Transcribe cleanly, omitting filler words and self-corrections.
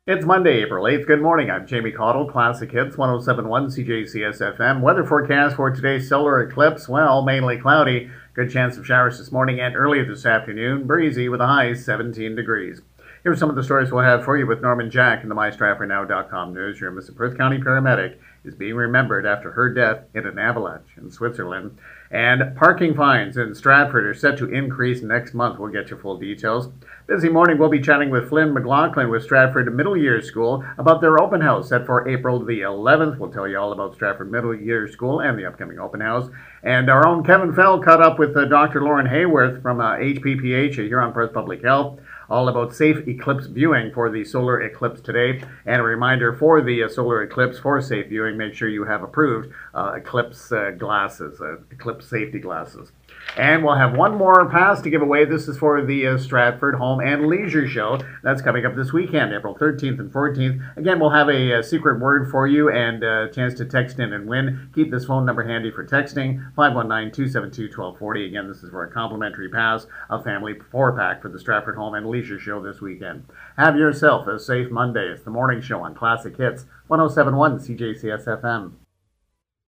It's Monday, April 8th. Good morning. I'm Jamie Caudle, Classic Hits 1071 CJCS FM. Weather forecast for today's solar eclipse, well, mainly cloudy. Good chance of showers this morning and earlier this afternoon. Breezy with a high 17 degrees. Here's some of the stories we'll have for you with Norman Jack in the MyStratfordNow.com newsroom. As a Perth County paramedic is being remembered after her death in an avalanche in Switzerland. And parking fines in Stratford are set to increase next month. We'll get you full details. Busy morning. We'll be chatting with Flynn McLaughlin with Stratford Middle Year School about their open house set for April the 11th. We'll tell you all about Stratford Middle Year School and the upcoming open house. And our own Kevin Fell caught up with Dr. Lauren Hayworth from HPPH here on Perth Public Health, all about safe eclipse viewing for the solar eclipse today. And a reminder for the solar eclipse for safe viewing, make sure you have approved eclipse glasses, eclipse safety glasses. And we'll have one more pass to give away. This is for the Stratford Home and Leisure Show. That's coming up this weekend, April 13th and 14th. Again, we'll have a secret word for you and a chance to text in and win. Keep this phone number handy for texting, 519-272-1240. Again, this is for a complimentary pass, a family 4-pack for the Stratford Home and Leisure Show this weekend. Have yourself a safe Monday. It's the morning show on Classic Hits 1071 CJCS FM.